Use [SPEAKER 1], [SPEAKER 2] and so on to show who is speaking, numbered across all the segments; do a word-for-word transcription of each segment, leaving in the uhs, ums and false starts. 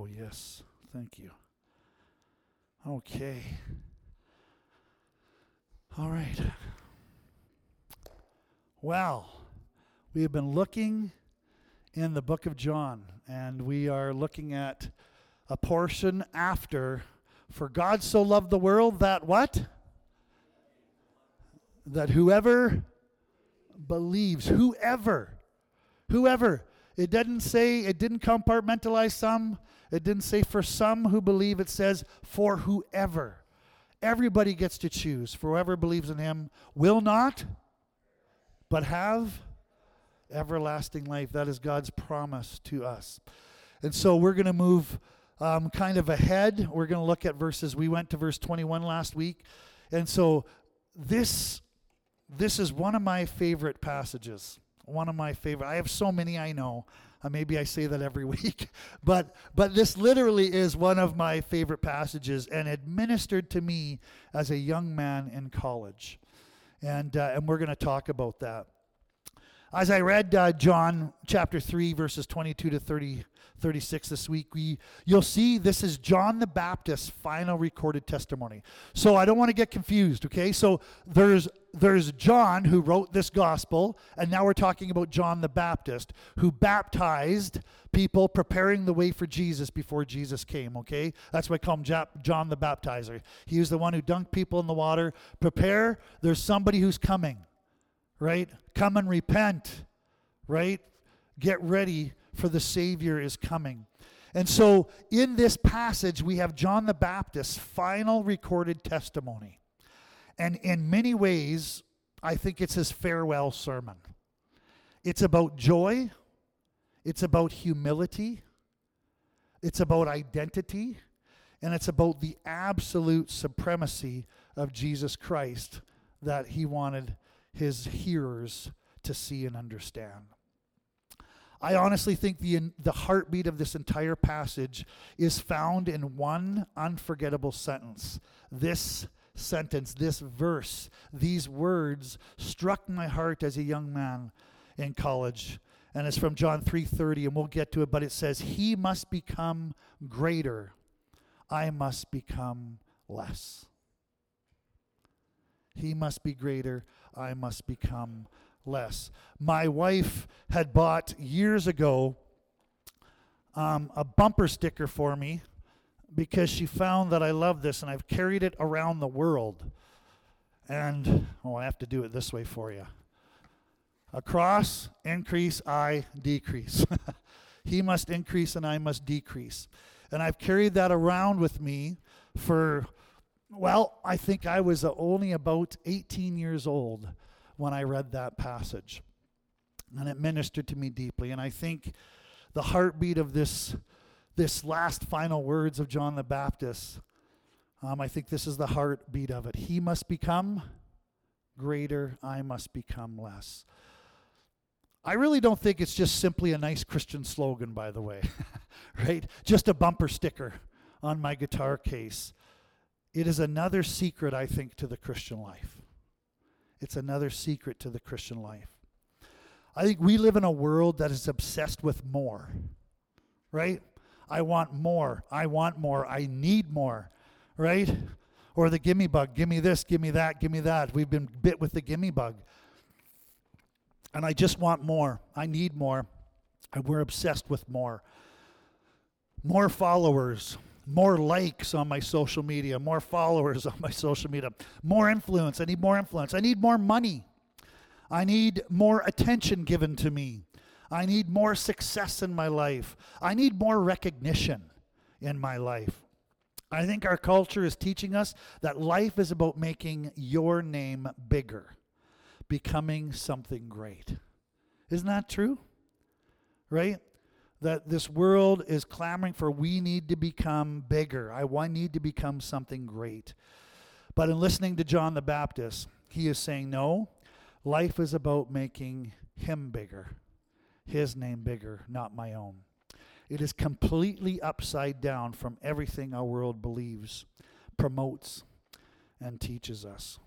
[SPEAKER 1] yes. Thank you. Okay. All right. Well, we have been looking in the book of John, and we are looking at a portion after, for God so loved the world that what? That whoever believes, whoever, whoever. It didn't say, it didn't compartmentalize some. It didn't say for some who believe. It says for whoever. Everybody gets to choose. For whoever believes in him will not, but have everlasting life. That is God's promise to us. And so we're going to move um, kind of ahead. We're going to look at verses. We went to verse twenty-one last week. And so this, this is one of my favorite passages. One of my favorite. I have so many, I know. Uh, maybe I say that every week. But but this literally is one of my favorite passages, and it ministered to me as a young man in college. And, uh, and we're going to talk about that. As I read uh, John chapter three, verses twenty-two to thirty, thirty-six this week, we you'll see this is John the Baptist's final recorded testimony. So I don't want to get confused, okay? So there's there's John who wrote this gospel, and now we're talking about John the Baptist who baptized people, preparing the way for Jesus before Jesus came, okay? That's why I call him John the Baptizer. He was the one who dunked people in the water. Prepare, there's somebody who's coming. Right? Come and repent, right? Get ready, for the Savior is coming. And so in this passage, we have John the Baptist's final recorded testimony. And in many ways, I think it's his farewell sermon. It's about joy. It's about humility. It's about identity. And it's about the absolute supremacy of Jesus Christ that he wanted his hearers to see and understand. I honestly think the the heartbeat of this entire passage is found in one unforgettable sentence. This sentence, this verse, these words struck my heart as a young man in college. And it's from John three thirty, and we'll get to it, but it says, "He must become greater, I must become less." He must be greater, I must become less. My wife had bought years ago um, a bumper sticker for me because she found that I love this, and I've carried it around the world. And, oh, I have to do it this way for you. Across, increase, I decrease. He must increase and I must decrease. And I've carried that around with me for... Well, I think I was only about eighteen years old when I read that passage. And it ministered to me deeply. And I think the heartbeat of this, this last final words of John the Baptist, um, I think this is the heartbeat of it. He must become greater, I must become less. I really don't think it's just simply a nice Christian slogan, by the way, right? Just a bumper sticker on my guitar case. It is another secret, I think, to the Christian life. It's another secret to the Christian life. I think we live in a world that is obsessed with more, right? I want more. I want more. I need more, right? Or the gimme bug. Give me this, give me that, give me that. We've been bit with the gimme bug. And I just want more. I need more. And we're obsessed with more. More followers. More likes on my social media, more followers on my social media, more influence. I need more influence. I need more money. I need more attention given to me. I need more success in my life. I need more recognition in my life. I think our culture is teaching us that life is about making your name bigger, becoming something great. Isn't that true? Right? That this world is clamoring for, we need to become bigger. I, I need to become something great. But in listening to John the Baptist, he is saying, no, life is about making him bigger, his name bigger, not my own. It is completely upside down from everything our world believes, promotes, and teaches us.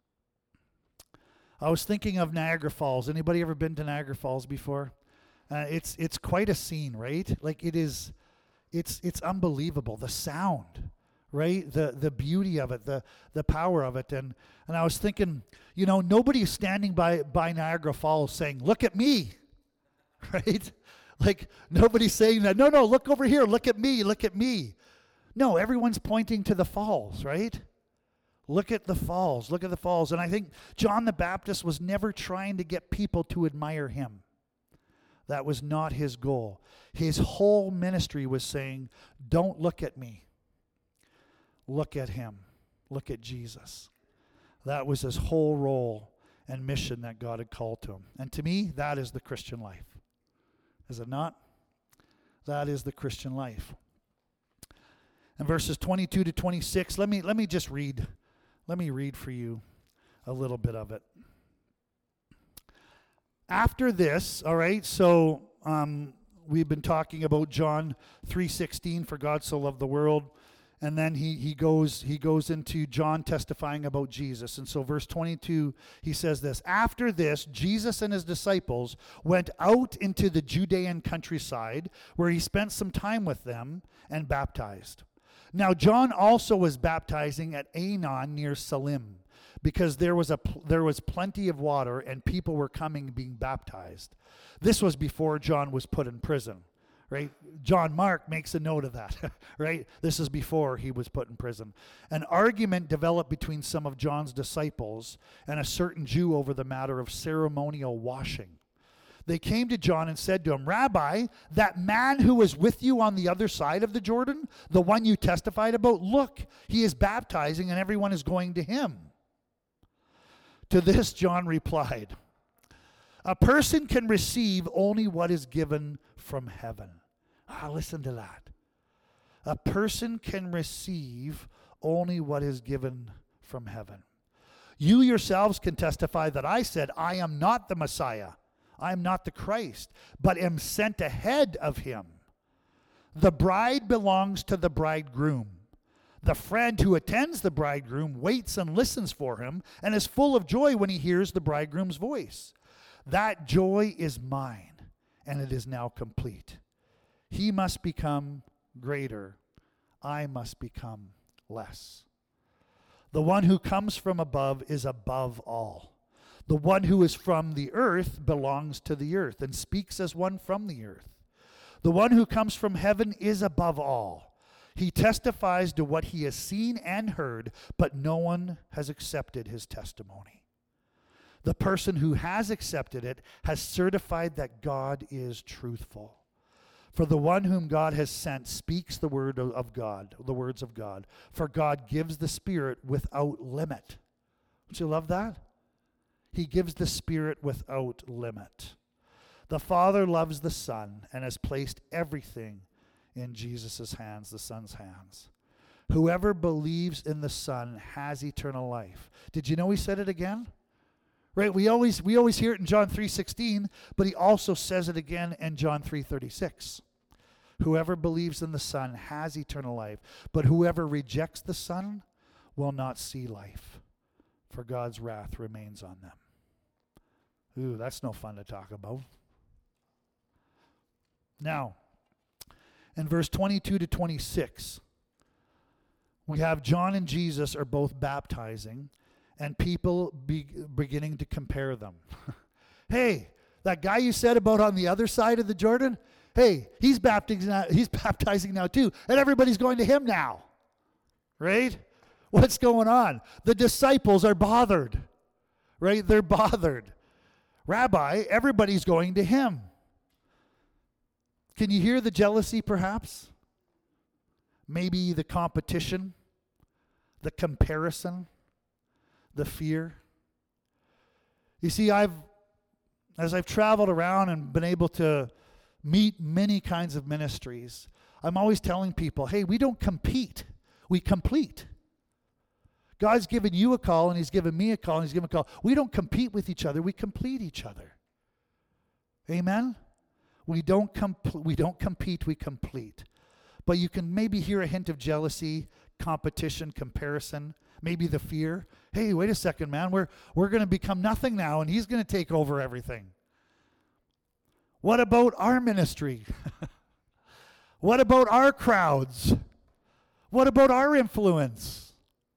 [SPEAKER 1] I was thinking of Niagara Falls. Anybody ever been to Niagara Falls before? Uh, it's it's quite a scene, right? Like it is, it's it's unbelievable. The sound, right? The the beauty of it, the the power of it. And and I was thinking, you know, nobody is standing by by Niagara Falls saying, "Look at me," right? Like nobody's saying that. No, no, look over here. Look at me. Look at me. No, everyone's pointing to the falls, right? Look at the falls. Look at the falls. And I think John the Baptist was never trying to get people to admire him. That was not his goal. His whole ministry was saying, don't look at me. Look at him. Look at Jesus. That was his whole role and mission that God had called to him. And to me, that is the Christian life. Is it not? That is the Christian life. And verses twenty-two to twenty-six, let me let me just read. Let me read for you a little bit of it. After this, all right, so um, we've been talking about John three sixteen, for God so loved the world. And then he he goes he goes into John testifying about Jesus. And so verse twenty-two, he says this: after this, Jesus and his disciples went out into the Judean countryside, where he spent some time with them and baptized. Now John also was baptizing at Aenon near Salim, because there was a there was plenty of water and people were coming being baptized. This was before John was put in prison. Right? John Mark makes a note of that, right? This is before he was put in prison. An argument developed between some of John's disciples and a certain Jew over the matter of ceremonial washing. They came to John and said to him, "Rabbi, that man who was with you on the other side of the Jordan, the one you testified about, look, he is baptizing and everyone is going to him." To this John replied, "A person can receive only what is given from heaven." Ah, listen to that. A person can receive only what is given from heaven. You yourselves can testify that I said, I am not the Messiah. I am not the Christ, but am sent ahead of him. The bride belongs to the bridegroom. The friend who attends the bridegroom waits and listens for him and is full of joy when he hears the bridegroom's voice. That joy is mine, and it is now complete. He must become greater. I must become less. The one who comes from above is above all. The one who is from the earth belongs to the earth and speaks as one from the earth. The one who comes from heaven is above all. He testifies to what he has seen and heard, but no one has accepted his testimony. The person who has accepted it has certified that God is truthful. For the one whom God has sent speaks the word of God, the words of God. For God gives the Spirit without limit. Don't you love that? He gives the Spirit without limit. The Father loves the Son and has placed everything in Jesus' hands, the Son's hands. Whoever believes in the Son has eternal life. Did you know he said it again? Right, we always we always hear it in John three sixteen, but he also says it again in John three thirty-six. Whoever believes in the Son has eternal life, but whoever rejects the Son will not see life, for God's wrath remains on them. Ooh, that's no fun to talk about. Now, in verse twenty-two to twenty-six, we have John and Jesus are both baptizing, and people be, beginning to compare them. Hey, that guy you said about on the other side of the Jordan, hey, he's baptizing now, he's baptizing now too, and everybody's going to him now. Right? What's going on? The disciples are bothered. Right? They're bothered. Rabbi, everybody's going to him. Can you hear the jealousy perhaps? Maybe the competition, the comparison, the fear. You see, I've, as I've traveled around and been able to meet many kinds of ministries, I'm always telling people, hey, we don't compete, we complete. God's given you a call, and he's given me a call, and he's given a call. We don't compete with each other, we complete each other. Amen? We don't compl- we don't compete, we complete. But you can maybe hear a hint of jealousy, competition, comparison, maybe the fear. Hey, wait a second, man. We're we're going to become nothing now, and he's going to take over everything. What about our ministry? What about our crowds? What about our influence?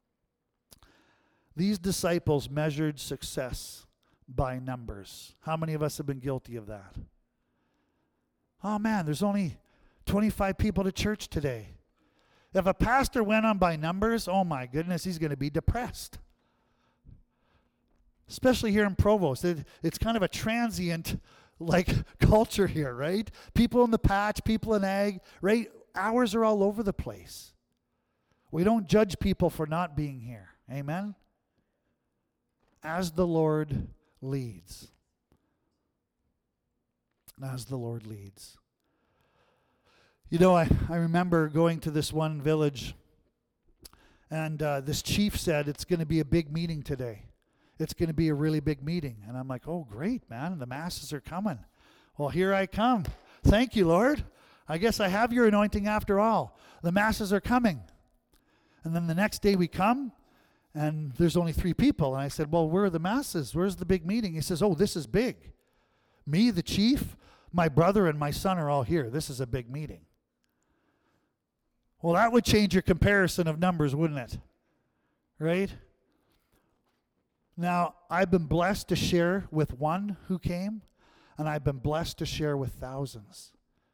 [SPEAKER 1] These disciples measured success by numbers. How many of us have been guilty of that? Oh man, there's only twenty-five people to church today. If a pastor went on by numbers, oh my goodness, he's going to be depressed. Especially here in Provost. It, it's kind of a transient like culture here, right? People in the patch, people in ag, right? Hours are all over the place. We don't judge people for not being here. Amen? As the Lord leads. As the Lord leads. You know, I, I remember going to this one village, and uh, this chief said, it's going to be a big meeting today. It's going to be a really big meeting. And I'm like, oh, great, man. The masses are coming. Well, here I come. Thank you, Lord. I guess I have your anointing after all. The masses are coming. And then the next day we come, and there's only three people. And I said, well, where are the masses? Where's the big meeting? He says, oh, this is big. Me, the chief, my brother, and my son are all here. This is a big meeting. Well, that would change your comparison of numbers, wouldn't it? Right? Now, I've been blessed to share with one who came, and I've been blessed to share with thousands.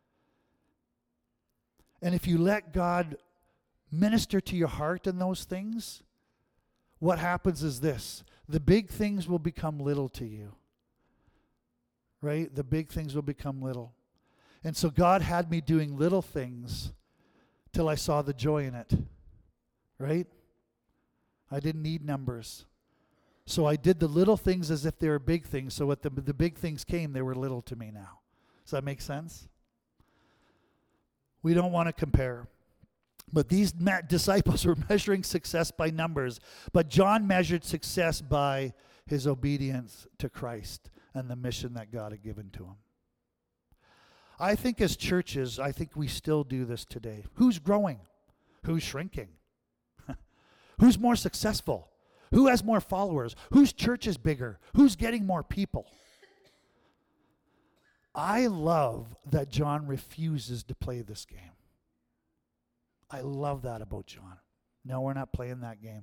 [SPEAKER 1] And if you let God minister to your heart in those things, what happens is this. The big things will become little to you. Right? The big things will become little. And so God had me doing little things till I saw the joy in it. Right? I didn't need numbers. So I did the little things as if they were big things. So when the, the big things came, they were little to me now. Does that make sense? We don't want to compare. But these ma- disciples were measuring success by numbers. But John measured success by his obedience to Christ and the mission that God had given to him. I think as churches, I think we still do this today. Who's growing? Who's shrinking? Who's more successful? Who has more followers? Whose church is bigger? Who's getting more people? I love that John refuses to play this game. I love that about John. No, we're not playing that game.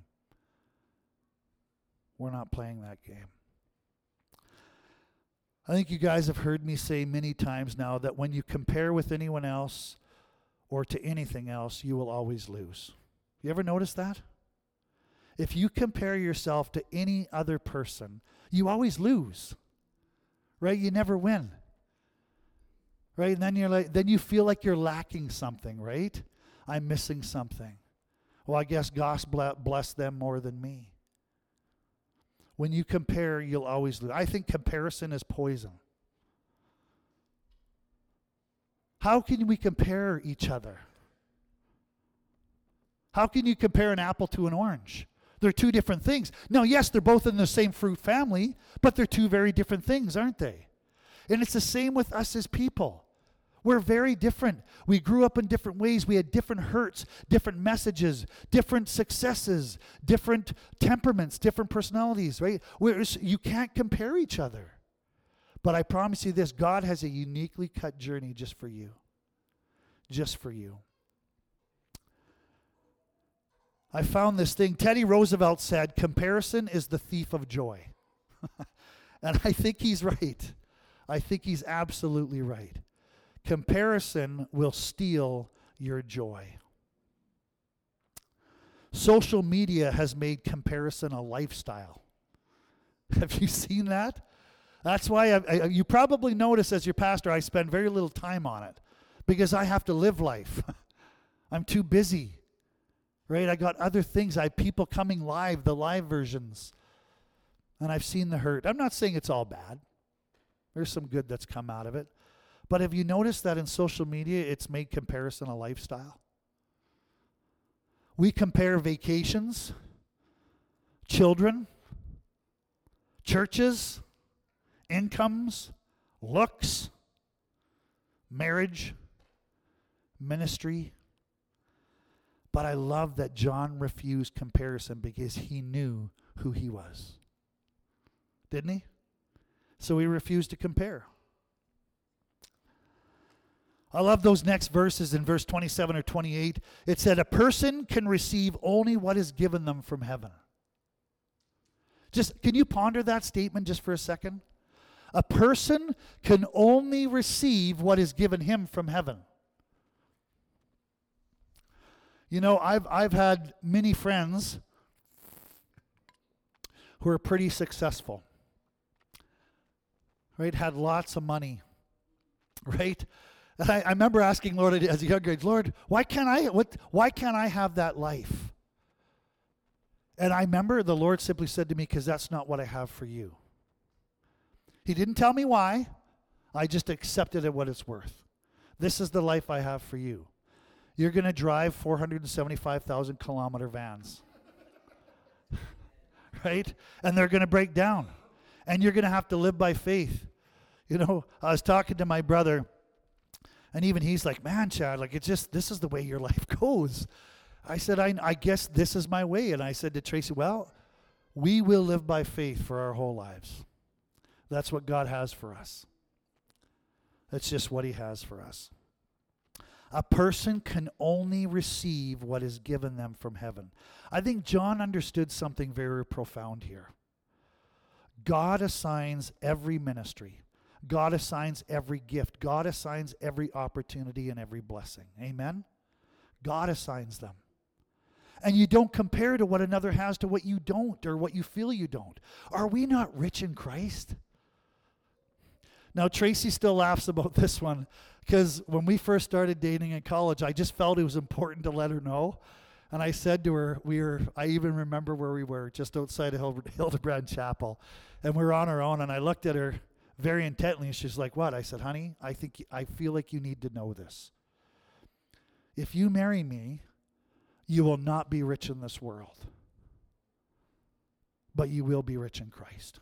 [SPEAKER 1] We're not playing that game. I think you guys have heard me say many times now that when you compare with anyone else or to anything else, you will always lose. You ever notice that? If you compare yourself to any other person, you always lose. Right? You never win. Right? And then you're like, then you feel like you're lacking something, right? I'm missing something. Well, I guess God bless them more than me. When you compare, you'll always lose. I think comparison is poison. How can we compare each other? How can you compare an apple to an orange? They're two different things. Now, yes, they're both in the same fruit family, but they're two very different things, aren't they? And it's the same with us as people. We're very different. We grew up in different ways. We had different hurts, different messages, different successes, different temperaments, different personalities, right? We're, you can't compare each other. But I promise you this, God has a uniquely cut journey just for you. Just for you. I found this thing. Teddy Roosevelt said, comparison is the thief of joy. And I think he's right. I think he's absolutely right. Comparison will steal your joy. Social media has made comparison a lifestyle. Have you seen that? That's why I, I, you probably notice as your pastor, I spend very little time on it because I have to live life. I'm too busy, right? I got other things. I have people coming live, the live versions, and I've seen the hurt. I'm not saying it's all bad. There's some good that's come out of it. But have you noticed that in social media, it's made comparison a lifestyle? We compare vacations, children, churches, incomes, looks, marriage, ministry. But I love that John refused comparison because he knew who he was. Didn't he? So he refused to compare. I love those next verses in verse twenty-seven or twenty-eight. It said, a person can receive only what is given them from heaven. Just, can you ponder that statement just for a second? A person can only receive what is given him from heaven. You know, I've I've had many friends who are pretty successful, right? Had lots of money, right? And I, I remember asking Lord as a young age, Lord, why can't I? What? Why can't I have that life? And I remember the Lord simply said to me, because that's not what I have for you. He didn't tell me why. I just accepted it what it's worth. This is the life I have for you. You're going to drive four hundred seventy-five thousand kilometer vans. Right? And they're going to break down. And you're going to have to live by faith. You know, I was talking to my brother, and even he's like, man, Chad, like it's just, this is the way your life goes. I said, I, I guess this is my way. And I said to Tracy, well, we will live by faith for our whole lives. That's what God has for us. That's just what he has for us. A person can only receive what is given them from heaven. I think John understood something very profound here. God assigns every ministry. God assigns every gift. God assigns every opportunity and every blessing. Amen? God assigns them. And you don't compare to what another has to what you don't or what you feel you don't. Are we not rich in Christ? Now, Tracy still laughs about this one because when we first started dating in college, I just felt it was important to let her know. And I said to her, we were, I even remember where we were, just outside of Hild- Hildebrand Chapel. And we were on our own, and I looked at her very intently, and she's like, what? I said, honey, I think I feel like you need to know this. If you marry me, you will not be rich in this world, but you will be rich in Christ.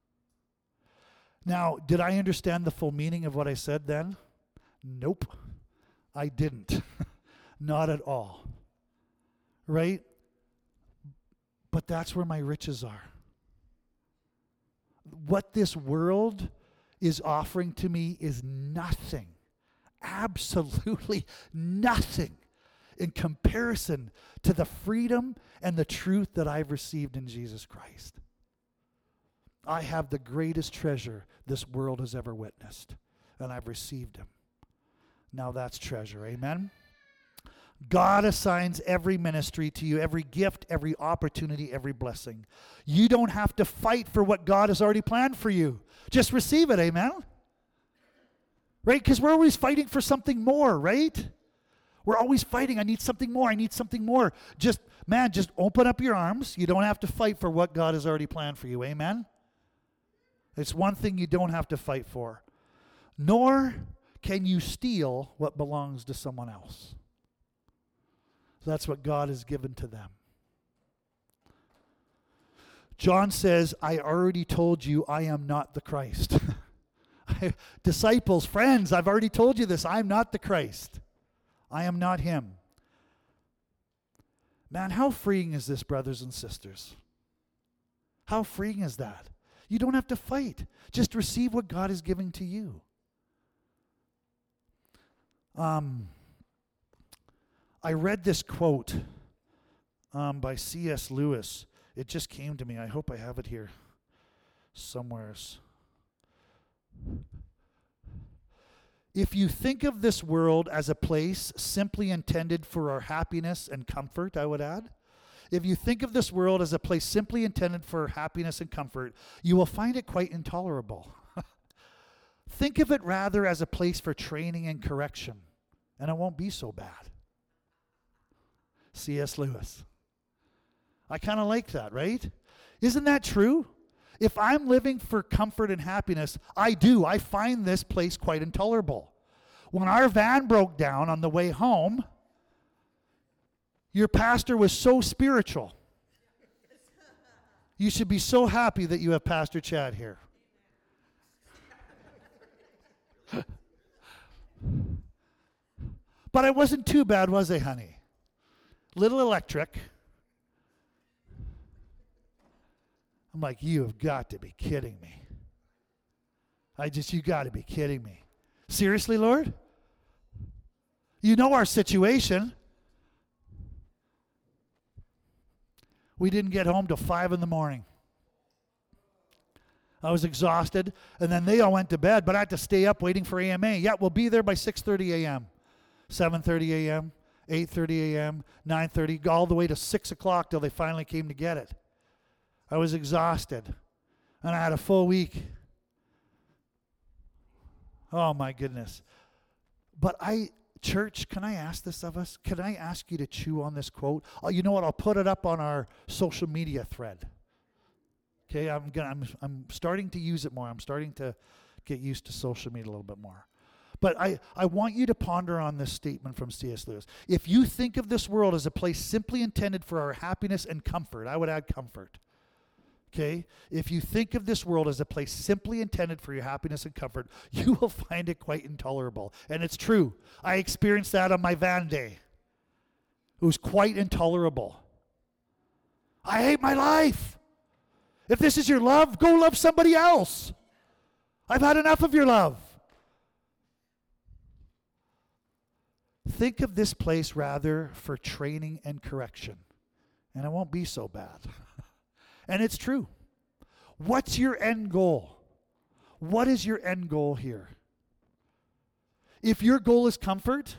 [SPEAKER 1] Now, did I understand the full meaning of what I said then? Nope, I didn't. Not at all. Right? But that's where my riches are. What this world is offering to me is nothing, absolutely nothing in comparison to the freedom and the truth that I've received in Jesus Christ. I have the greatest treasure this world has ever witnessed, and I've received him. Now that's treasure, amen? God assigns every ministry to you, every gift, every opportunity, every blessing. You don't have to fight for what God has already planned for you. Just receive it, amen? Right? Because we're always fighting for something more, right? We're always fighting. I need something more. I need something more. Just, man, just open up your arms. You don't have to fight for what God has already planned for you, amen? It's one thing you don't have to fight for. Nor can you steal what belongs to someone else. That's what God has given to them. John says, I already told you I am not the Christ. Disciples, friends, I've already told you this. I'm not the Christ. I am not him. Man, how freeing is this, brothers and sisters? How freeing is that? You don't have to fight. Just receive what God is giving to you. Um, I read this quote um, by C S Lewis. It just came to me. I hope I have it here somewheres. If you think of this world as a place simply intended for our happiness and comfort, I would add, if you think of this world as a place simply intended for happiness and comfort, you will find it quite intolerable. Think of it rather as a place for training and correction, and it won't be so bad. C S Lewis. I kind of like that, right? Isn't that true? If I'm living for comfort and happiness, I do. I find this place quite intolerable. When our van broke down on the way home, your pastor was so spiritual. You should be so happy that you have Pastor Chad here. But it wasn't too bad, was it, honey? Little electric. I'm like, you have got to be kidding me. I just, you got to be kidding me. Seriously, Lord? You know our situation. We didn't get home till five in the morning. I was exhausted, and then they all went to bed, but I had to stay up waiting for A M A. Yeah, we'll be there by six thirty a.m., seven thirty a.m., eight thirty a.m., nine thirty, all the way to six o'clock till they finally came to get it. I was exhausted, and I had a full week. Oh, my goodness. But I, church, can I ask this of us? Can I ask you to chew on this quote? Oh, you know what? I'll put it up on our social media thread. Okay, I'm gonna, I'm I'm starting to use it more. I'm starting to get used to social media a little bit more. But I, I want you to ponder on this statement from C S Lewis. If you think of this world as a place simply intended for our happiness and comfort, I would add comfort. Okay? If you think of this world as a place simply intended for your happiness and comfort, you will find it quite intolerable. And it's true. I experienced that on my van day. It was quite intolerable. I hate my life. If this is your love, go love somebody else. I've had enough of your love. Think of this place rather for training and correction, and it won't be so bad. And it's true. What's your end goal? What is your end goal here? If your goal is comfort,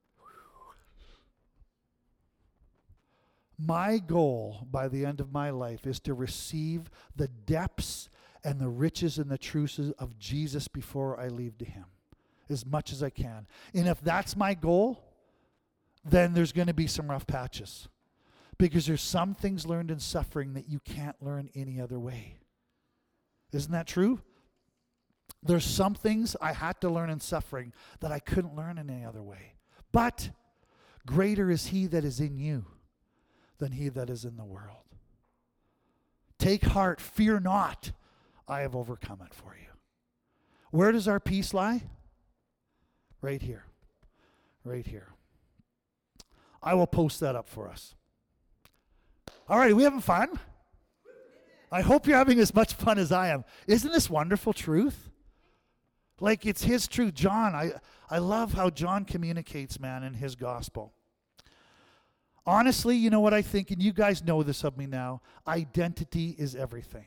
[SPEAKER 1] my goal by the end of my life is to receive the depths and the riches and the truths of Jesus before I leave to him, as much as I can. And if that's my goal, then there's going to be some rough patches, because there's some things learned in suffering that you can't learn any other way. Isn't that true? There's some things I had to learn in suffering that I couldn't learn in any other way. But greater is he that is in you than he that is in the world. Take heart, fear not, I have overcome it for you. Where does our peace lie? Right here. Right here. I will post that up for us. All right, are we having fun? I hope you're having as much fun as I am. Isn't this wonderful truth? Like, it's his truth. John, I, I love how John communicates, man, in his gospel. Honestly, you know what I think, and you guys know this of me now, identity is everything.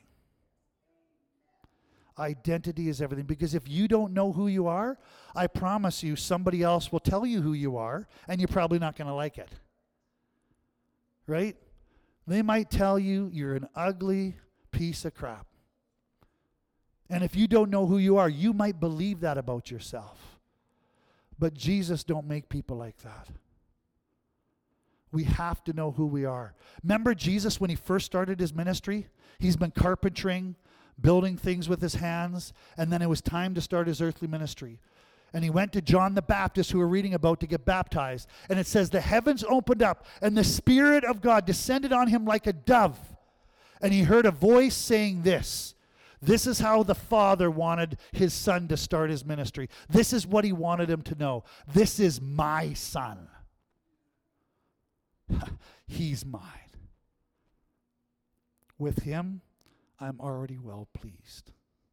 [SPEAKER 1] Identity is everything. Because if you don't know who you are, I promise you somebody else will tell you who you are, and you're probably not going to like it. Right? They might tell you you're an ugly piece of crap. And if you don't know who you are, you might believe that about yourself. But Jesus don't make people like that. We have to know who we are. Remember Jesus when he first started his ministry? He's been carpentering, building things with his hands, and then it was time to start his earthly ministry. And he went to John the Baptist, who we're reading about, to get baptized. And it says the heavens opened up, and the Spirit of God descended on him like a dove. And he heard a voice saying this. This is how the Father wanted his Son to start his ministry. This is what he wanted him to know. This is my Son. He's mine. With him, I'm already well pleased.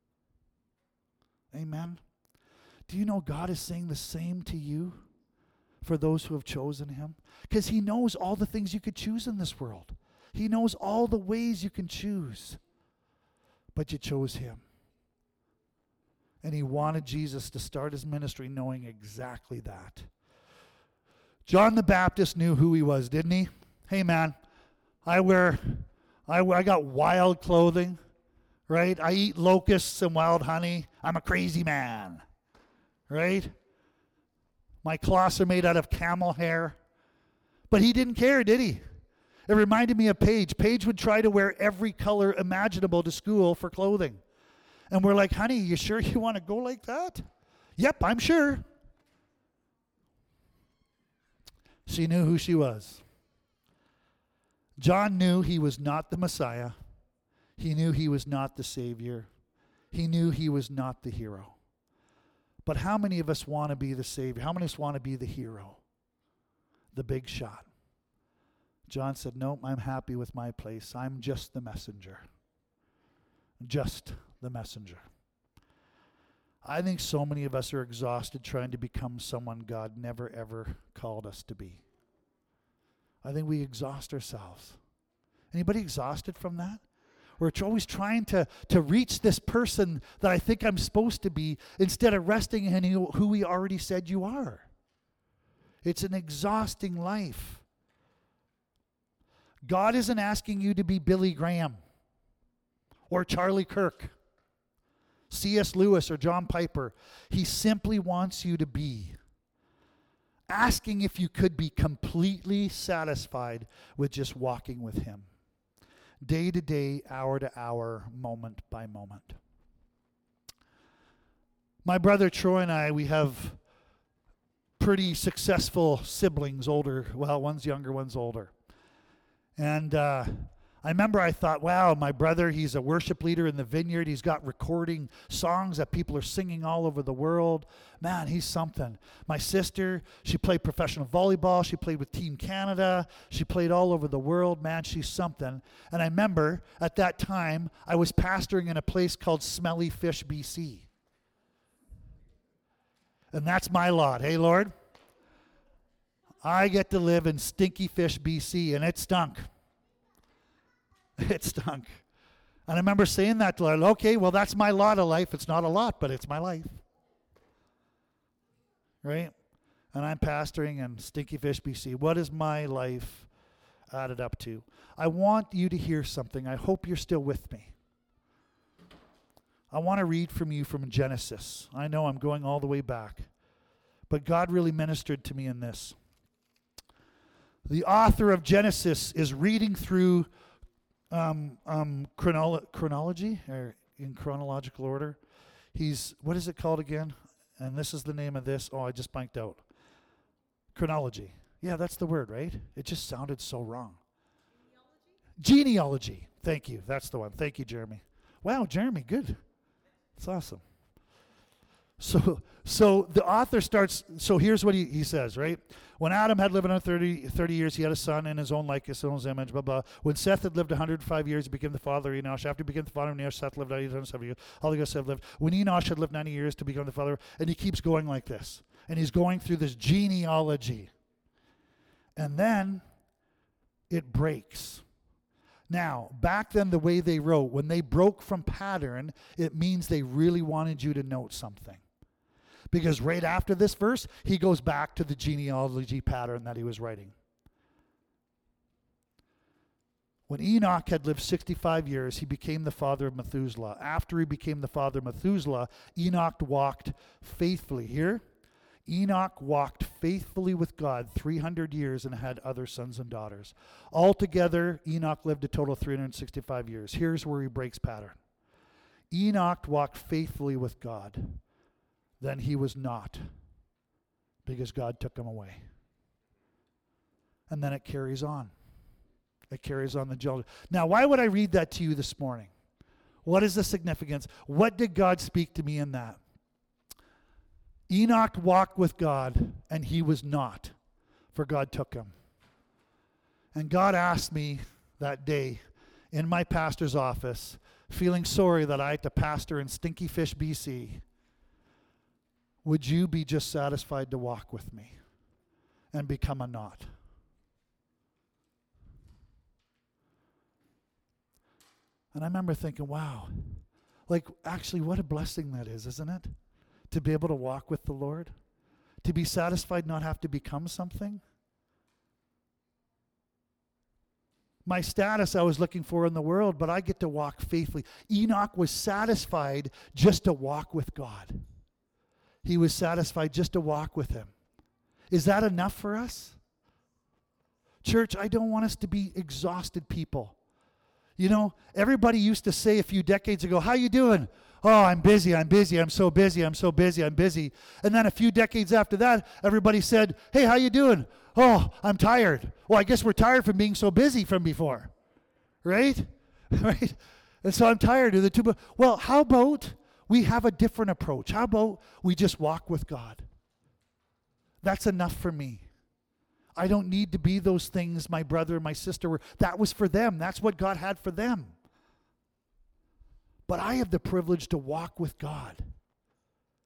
[SPEAKER 1] Amen. Do you know God is saying the same to you for those who have chosen him? Because he knows all the things you could choose in this world. He knows all the ways you can choose. But you chose him. And he wanted Jesus to start his ministry knowing exactly that. John the Baptist knew who he was, didn't he? Hey, man, I wear, I, I got wild clothing, right? I eat locusts and wild honey. I'm a crazy man, right? My cloths are made out of camel hair. But he didn't care, did he? It reminded me of Paige. Paige would try to wear every color imaginable to school for clothing. And we're like, honey, you sure you want to go like that? Yep, I'm sure. She knew who she was. John knew he was not the Messiah. He knew he was not the Savior. He knew he was not the hero. But how many of us want to be the Savior? How many of us want to be the hero? The big shot. John said, nope, I'm happy with my place. I'm just the messenger. Just the messenger. I think so many of us are exhausted trying to become someone God never, ever called us to be. I think we exhaust ourselves. Anybody exhausted from that? We're always trying to, to reach this person that I think I'm supposed to be instead of resting in who He already said you are. It's an exhausting life. God isn't asking you to be Billy Graham or Charlie Kirk, C S Lewis or John Piper. He simply wants you to be. Asking if you could be completely satisfied with just walking with Him. Day to day, hour to hour, moment by moment. My brother Troy and I, we have pretty successful siblings, older, well, one's younger, one's older. And uh, I remember I thought, wow, my brother, he's a worship leader in the vineyard. He's got recording songs that people are singing all over the world. Man, he's something. My sister, she played professional volleyball. She played with Team Canada. She played all over the world. Man, she's something. And I remember at that time, I was pastoring in a place called Smelly Fish, B C. And that's my lot. Hey, Lord? I get to live in Stinky Fish, B C, and it stunk. It stunk. And I remember saying that to Lord, okay, well, that's my lot of life. It's not a lot, but it's my life. Right? And I'm pastoring in Stinky Fish, B C. What is my life added up to? I want you to hear something. I hope you're still with me. I want to read from you from Genesis. I know I'm going all the way back, but God really ministered to me in this. The author of Genesis is reading through um, um, chronolo- chronology, or in chronological order. He's, what is it called again? And this is the name of this. Oh, I just blanked out. Chronology. Yeah, that's the word, right? It just sounded so wrong. Genealogy? Genealogy. Thank you. That's the one. Thank you, Jeremy. Wow, Jeremy, good. That's awesome. So so the author starts, so here's what he, he says, right? When Adam had lived on thirty, thirty years, he had a son in his own likeness, in his own image, blah, blah. When Seth had lived one hundred five years, he became the father of Enosh. After he became the father of Enosh, Seth lived eight hundred seventy years. All the Seth lived. When Enosh had lived ninety years to become the father, and he keeps going like this. And he's going through this genealogy. And then it breaks. Now, back then the way they wrote, when they broke from pattern, it means they really wanted you to note something. Because right after this verse, he goes back to the genealogy pattern that he was writing. When Enoch had lived sixty-five years, he became the father of Methuselah. After he became the father of Methuselah, Enoch walked faithfully. Here, Enoch walked faithfully with God three hundred years and had other sons and daughters. Altogether, Enoch lived a total of three hundred sixty-five years. Here's where he breaks pattern. Enoch walked faithfully with God. Then he was not, because God took him away. And then it carries on. It carries on the genealogy. Now, why would I read that to you this morning? What is the significance? What did God speak to me in that? Enoch walked with God, and he was not, for God took him. And God asked me that day in my pastor's office, feeling sorry that I had to pastor in Stinky Fish, B C, would you be just satisfied to walk with me and become a knot? And I remember thinking, wow, like actually what a blessing that is, isn't it? To be able to walk with the Lord, to be satisfied, not have to become something. My status I was looking for in the world, but I get to walk faithfully. Enoch was satisfied just to walk with God. He was satisfied just to walk with him. Is that enough for us? Church, I don't want us to be exhausted people. You know, everybody used to say a few decades ago, how you doing? Oh, I'm busy, I'm busy, I'm so busy, I'm so busy, I'm busy. And then a few decades after that, everybody said, hey, how you doing? Oh, I'm tired. Well, I guess we're tired from being so busy from before. Right? Right? And so I'm tired of the two. Well, how about we have a different approach? How about we just walk with God? That's enough for me. I don't need to be those things my brother and my sister were. That was for them. That's what God had for them. But I have the privilege to walk with God.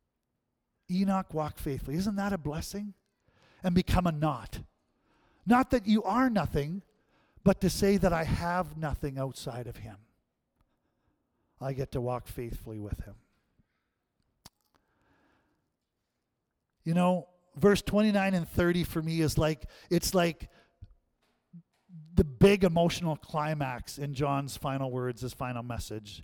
[SPEAKER 1] Enoch walked faithfully. Isn't that a blessing? And become a not. Not that you are nothing, but to say that I have nothing outside of him. I get to walk faithfully with him. You know, verse twenty-nine and thirty for me is like, it's like the big emotional climax in John's final words, his final message.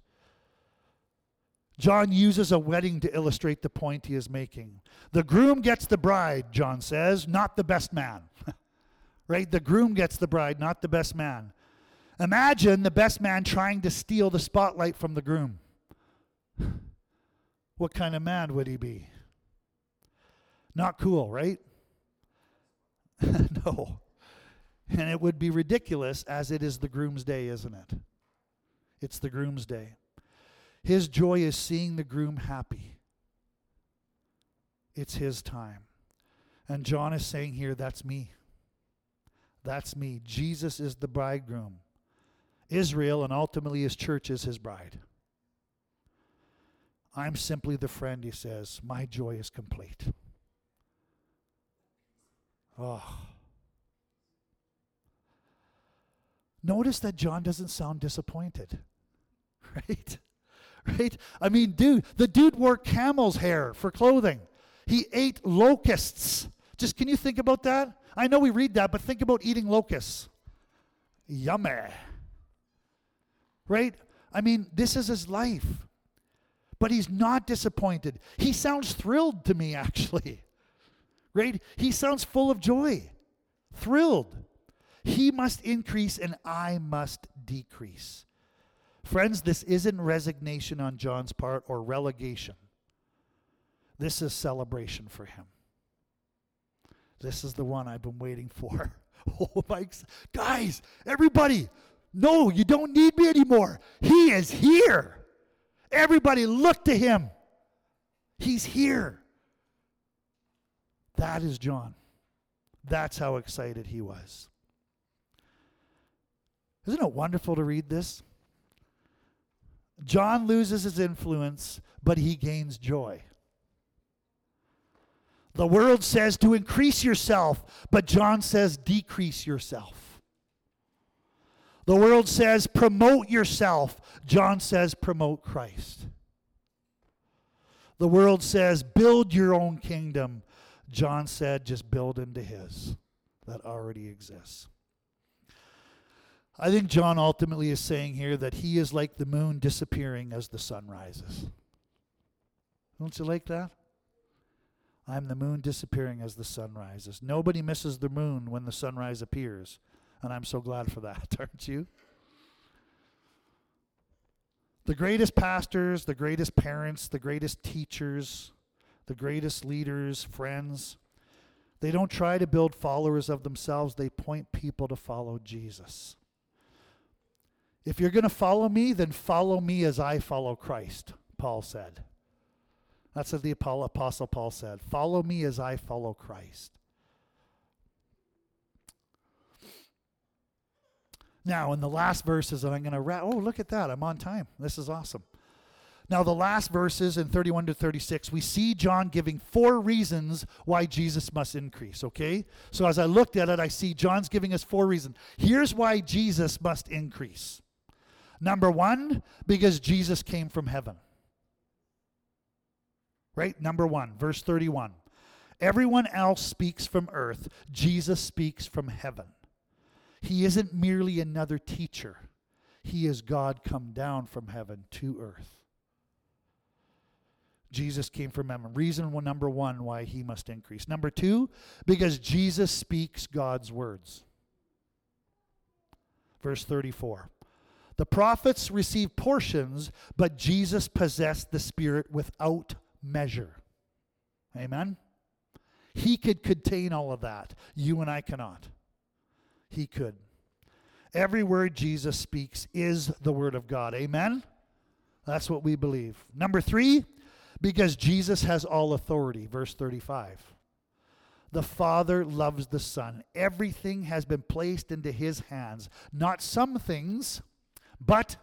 [SPEAKER 1] John uses a wedding to illustrate the point he is making. The groom gets the bride, John says, not the best man. Right? The groom gets the bride, not the best man. Imagine the best man trying to steal the spotlight from the groom. What kind of man would he be? Not cool, right? No. And it would be ridiculous, as it is the groom's day, isn't it? It's the groom's day. His joy is seeing the groom happy. It's his time. And John is saying here, that's me. That's me. Jesus is the bridegroom. Israel, and ultimately his church, is his bride. I'm simply the friend, he says. My joy is complete. Oh. Notice that John doesn't sound disappointed. Right? Right? I mean, dude, the dude wore camel's hair for clothing. He ate locusts. Just, can you think about that? I know we read that, but think about eating locusts. Yummy. Right? I mean, this is his life. But he's not disappointed. He sounds thrilled to me, actually. Right? He sounds full of joy. Thrilled. He must increase and I must decrease. Friends, this isn't resignation on John's part or relegation. This is celebration for him. This is the one I've been waiting for. Oh my, guys, everybody, no, you don't need me anymore. He is here. Everybody look to him. He's here. That is John. That's how excited he was. Isn't it wonderful to read this? John loses his influence, but he gains joy. The world says to increase yourself, but John says decrease yourself. The world says promote yourself. John says promote Christ. The world says build your own kingdom. John said just build into his that already exists. I think John ultimately is saying here that he is like the moon disappearing as the sun rises. Don't you like that? I'm the moon disappearing as the sun rises. Nobody misses the moon when the sunrise appears. And I'm so glad for that, aren't you? The greatest pastors, the greatest parents, the greatest teachers, the greatest leaders, friends, they don't try to build followers of themselves. They point people to follow Jesus. If you're going to follow me, then follow me as I follow Christ, Paul said. That's what the Apostle Paul said. Follow me as I follow Christ. Now, in the last verses, and I'm going to wrap. Oh, look at that. I'm on time. This is awesome. Now, the last verses in thirty-one to thirty-six, we see John giving four reasons why Jesus must increase, okay? So as I looked at it, I see John's giving us four reasons. Here's why Jesus must increase. Number one, because Jesus came from heaven. Right? Number one, verse thirty-one. Everyone else speaks from earth. Jesus speaks from heaven. He isn't merely another teacher. He is God come down from heaven to earth. Jesus came from heaven. Reason one, number one, why he must increase. Number two, because Jesus speaks God's words. Verse thirty-four. The prophets received portions, but Jesus possessed the Spirit without measure. Amen? He could contain all of that. You and I cannot. He could. Every word Jesus speaks is the word of God. Amen? That's what we believe. Number three, because Jesus has all authority. Verse thirty-five. The Father loves the Son. Everything has been placed into his hands. Not some things, but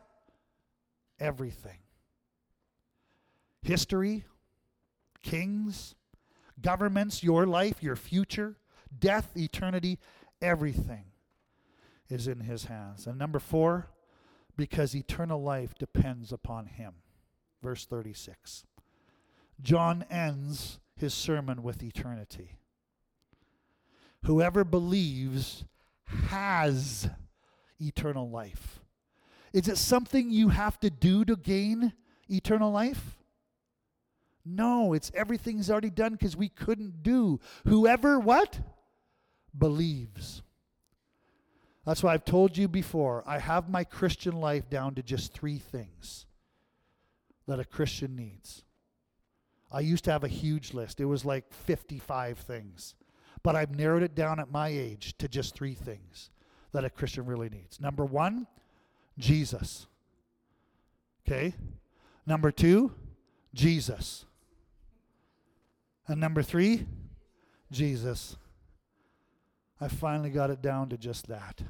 [SPEAKER 1] everything. History, kings, governments, your life, your future, death, eternity, everything is in his hands. And number four, because eternal life depends upon him. Verse thirty-six. John ends his sermon with eternity. Whoever believes has eternal life. Is it something you have to do to gain eternal life? No, it's everything's already done because we couldn't do. Whoever what? Believes. That's why I've told you before, I have my Christian life down to just three things that a Christian needs. I used to have a huge list. It was like fifty-five things. But I've narrowed it down at my age to just three things that a Christian really needs. Number one, Jesus. Okay? Number two, Jesus. And number three, Jesus. I finally got it down to just that.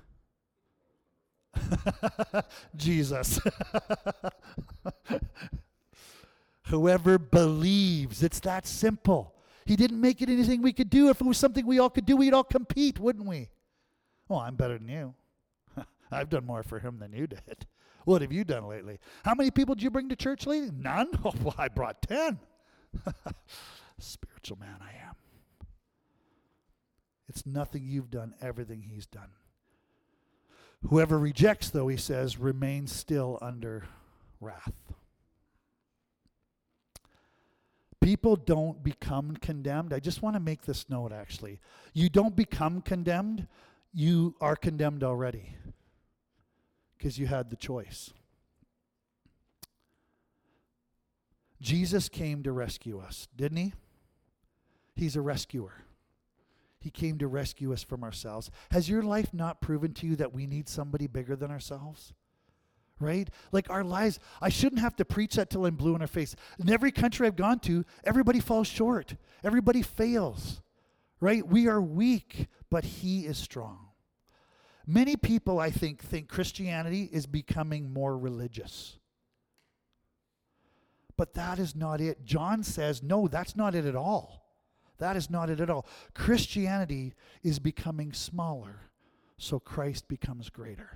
[SPEAKER 1] Jesus. Whoever believes, it's that simple. He didn't make it anything we could do. If it was something we all could do, we'd all compete, wouldn't we? Well, I'm better than you. I've done more for him than you did. What have you done lately? How many people did you bring to church lately? None? Oh, well, I brought ten. Spiritual man I am. It's nothing you've done, everything he's done. Whoever rejects, though, he says, remains still under wrath. People don't become condemned. I just want to make this note, actually. You don't become condemned. You are condemned already because you had the choice. Jesus came to rescue us, didn't he? He's a rescuer. He came to rescue us from ourselves. Has your life not proven to you that we need somebody bigger than ourselves? Right? Like our lives, I shouldn't have to preach that till I'm blue in our face. In every country I've gone to, everybody falls short. Everybody fails. Right? We are weak, but he is strong. Many people, I think, think Christianity is becoming more religious. But that is not it. John says, no, that's not it at all. That is not it at all. Christianity is becoming smaller, so Christ becomes greater.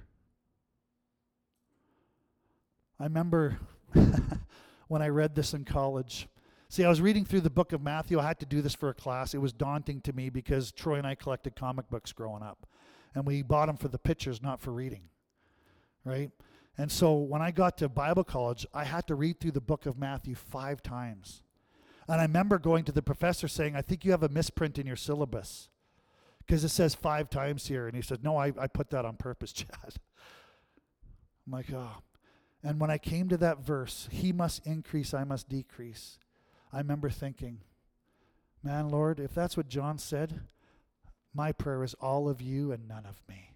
[SPEAKER 1] I remember when I read this in college. See, I was reading through the book of Matthew. I had to do this for a class. It was daunting to me because Troy and I collected comic books growing up. And we bought them for the pictures, not for reading. Right? And so when I got to Bible college, I had to read through the book of Matthew five times. And I remember going to the professor saying, I think you have a misprint in your syllabus. Because it says five times here. And he said, no, I, I put that on purpose, Chad. I'm like, oh. And when I came to that verse, he must increase, I must decrease, I remember thinking, man, Lord, if that's what John said, my prayer is all of you and none of me.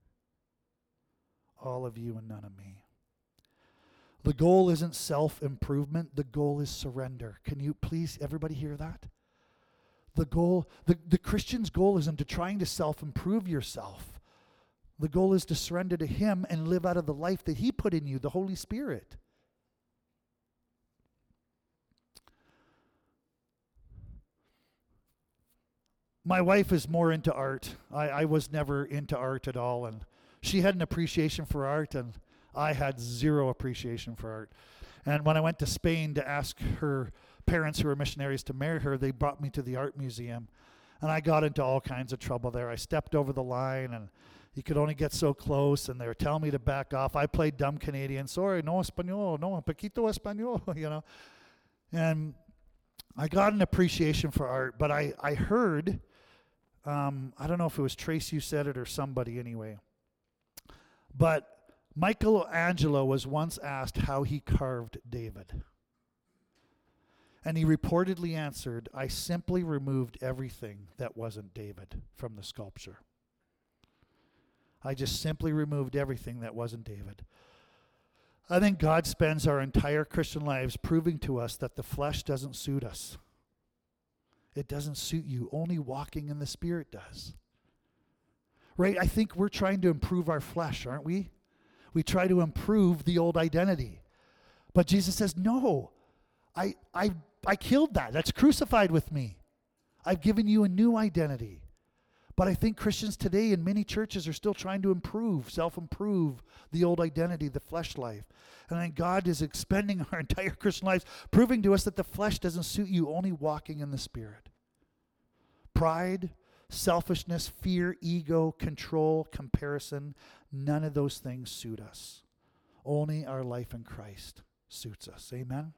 [SPEAKER 1] All of you and none of me. The goal isn't self-improvement. The goal is surrender. Can you please, everybody hear that? The goal, the, the Christian's goal isn't to trying to self-improve yourself. The goal is to surrender to him and live out of the life that he put in you, the Holy Spirit. My wife is more into art. I, I was never into art at all, and she had an appreciation for art, and I had zero appreciation for art. And when I went to Spain to ask her parents who were missionaries to marry her, they brought me to the art museum, and I got into all kinds of trouble there. I stepped over the line, and you could only get so close, and they were telling me to back off. I played dumb Canadian. Sorry, no español, no, poquito español, you know. And I got an appreciation for art, but I, I heard, um, I don't know if it was Tracy who said it or somebody anyway, but Michelangelo was once asked how he carved David. And he reportedly answered, I simply removed everything that wasn't David from the sculpture. I just simply removed everything that wasn't David. I think God spends our entire Christian lives proving to us that the flesh doesn't suit us. It doesn't suit you. Only walking in the Spirit does. Right? I think we're trying to improve our flesh, aren't we? We try to improve the old identity. But Jesus says, no, I, I, I killed that. That's crucified with me. I've given you a new identity. But I think Christians today in many churches are still trying to improve, self-improve the old identity, the flesh life. And then God is expending our entire Christian lives, proving to us that the flesh doesn't suit you, only walking in the Spirit. Pride, selfishness, fear, ego, control, comparison, none of those things suit us. Only our life in Christ suits us. Amen?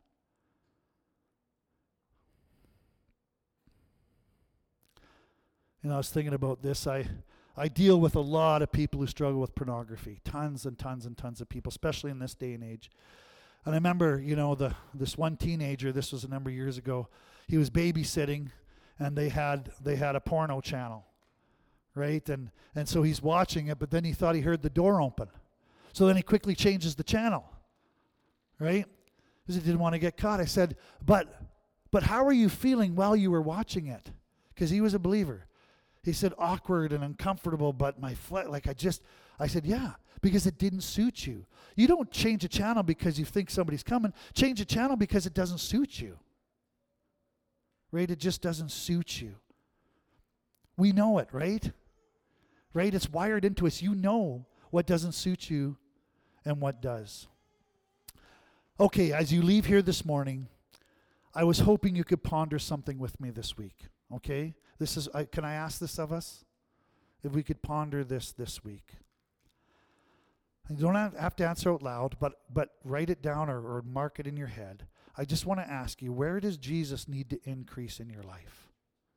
[SPEAKER 1] You know, I was thinking about this. I, I deal with a lot of people who struggle with pornography. Tons and tons and tons of people, especially in this day and age. And I remember, you know, the this one teenager, this was a number of years ago, he was babysitting, and they had they had a porno channel, right? And and so he's watching it, but then he thought he heard the door open. So then he quickly changes the channel, right? Because he didn't want to get caught. I said, but but how are you feeling while you were watching it? Because he was a believer. He said, awkward and uncomfortable, but my flesh, like I just, I said, yeah, because it didn't suit you. You don't change a channel because you think somebody's coming. Change a channel because it doesn't suit you. Right? It just doesn't suit you. We know it, right? Right? It's wired into us. You know what doesn't suit you and what does. Okay, as you leave here this morning, I was hoping you could ponder something with me this week. Okay? This is, I, can I ask this of us? If we could ponder this this week. You don't have, have to answer out loud, but, but write it down or, or mark it in your head. I just want to ask you, where does Jesus need to increase in your life?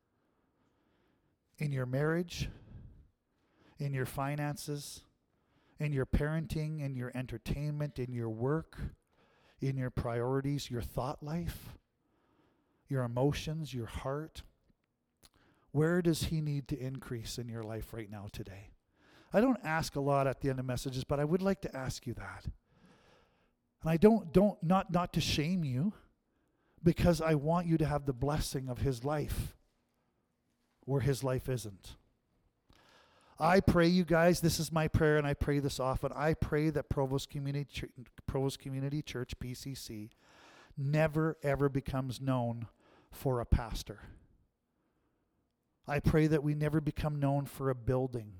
[SPEAKER 1] In your marriage? In your finances? In your parenting? In your entertainment? In your work? In your priorities? Your thought life? Your emotions? Your heart? Where does he need to increase in your life right now today? I don't ask a lot at the end of messages, but I would like to ask you that. And I don't, don't not, not to shame you, because I want you to have the blessing of his life where his life isn't. I pray, you guys, this is my prayer, and I pray this often. I pray that Provost Community, Ch- Provost Community Church, P C C, never, ever becomes known for a pastor. I pray that we never become known for a building.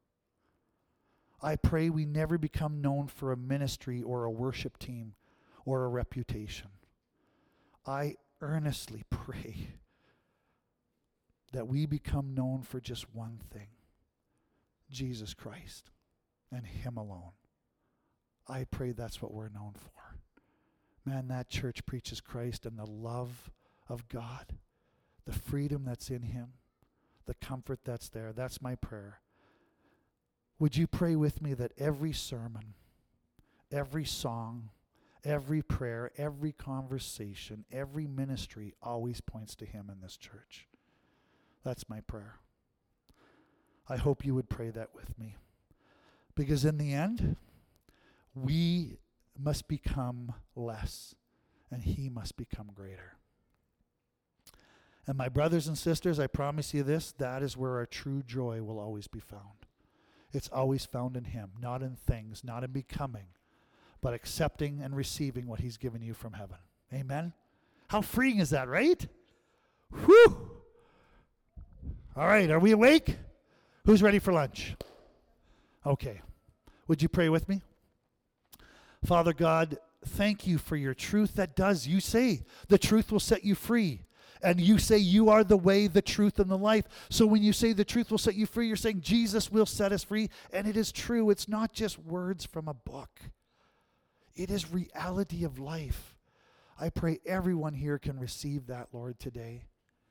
[SPEAKER 1] I pray we never become known for a ministry or a worship team or a reputation. I earnestly pray that we become known for just one thing, Jesus Christ and him alone. I pray that's what we're known for. Man, that church preaches Christ and the love of God, the freedom that's in him, the comfort that's there. That's my prayer. Would you pray with me that every sermon, every song, every prayer, every conversation, every ministry always points to him in this church? That's my prayer. I hope you would pray that with me. Because in the end, we must become less and he must become greater. And my brothers and sisters, I promise you this, that is where our true joy will always be found. It's always found in him, not in things, not in becoming, but accepting and receiving what he's given you from heaven. Amen? How freeing is that, right? Whew! All right, are we awake? Who's ready for lunch? Okay. Would you pray with me? Father God, thank you for your truth that does. You say the truth will set you free. And you say you are the way, the truth, and the life. So when you say the truth will set you free, you're saying Jesus will set us free. And it is true. It's not just words from a book. It is reality of life. I pray everyone here can receive that, Lord, today.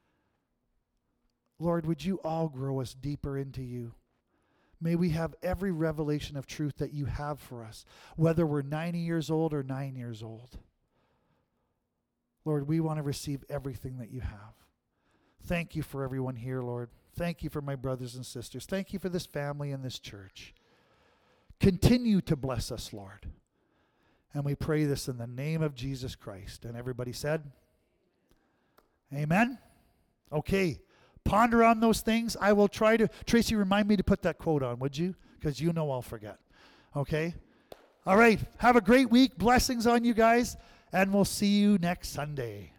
[SPEAKER 1] Lord, would you all grow us deeper into you? May we have every revelation of truth that you have for us, whether we're ninety years old or nine years old. Lord, we want to receive everything that you have. Thank you for everyone here, Lord. Thank you for my brothers and sisters. Thank you for this family and this church. Continue to bless us, Lord. And we pray this in the name of Jesus Christ. And everybody said, amen? Okay, ponder on those things. I will try to, Tracy, remind me to put that quote on, would you? Because you know I'll forget. Okay? All right, have a great week. Blessings on you guys. And we'll see you next Sunday.